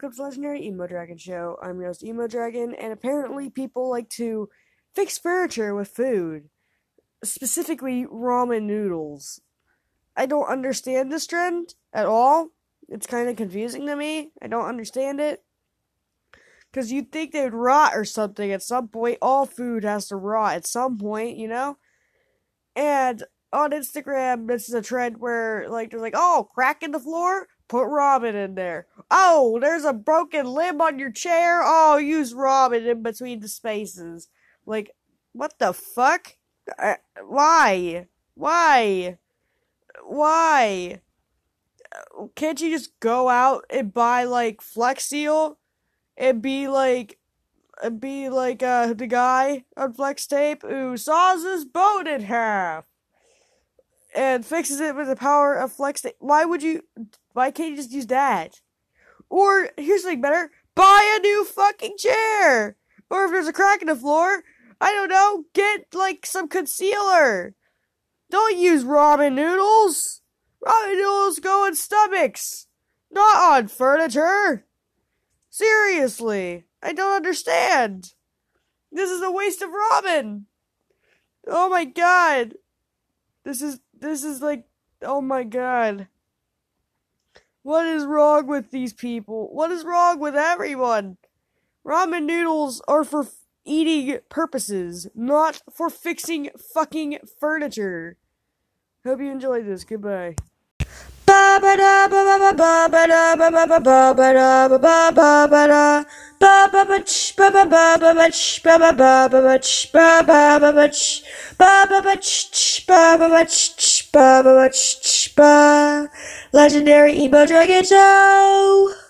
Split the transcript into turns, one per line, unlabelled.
welcome to Legendary Emo Dragon Show. I'm your host, Emo Dragon, and apparently people like to fix furniture with food, specifically ramen noodles. I don't understand this trend at all. It's kind of confusing to me. I don't understand it. Because you'd think they would rot or something at some point. All food has to rot at some point, you know? And on Instagram, this is a trend where, there's oh, crack in the floor? Put ramen in there. Oh, there's a broken limb on your chair? Oh, use ramen in between the spaces. What the fuck? Why? Why? Why? Can't you just go out and buy, Flex Seal? And be like the guy on Flex Tape who saws his bone in half and fixes it with the power of Flex Tape. Why can't you just use that? Or, here's something better, buy a new fucking chair! Or if there's a crack in the floor, I don't know, get, some concealer! Don't use ramen noodles! Ramen noodles go in stomachs! Not on furniture! Seriously, I don't understand. This is a waste of ramen. Oh my god. This is oh my god. What is wrong with these people? What is wrong with everyone? Ramen noodles are for eating purposes, not for fixing fucking furniture. Hope you enjoyed this. Goodbye. Ba ba da ba ba ba ba da ba ba ba ba ba da ba ba ba ba da ba ba ba ch ba ba ba ba ba ch ba ba ba ba ba ch ba ba ba ba ch ba ba ba ch ba ba ba ch ba ba ba ch ba. Legendary Emo Dragon Show.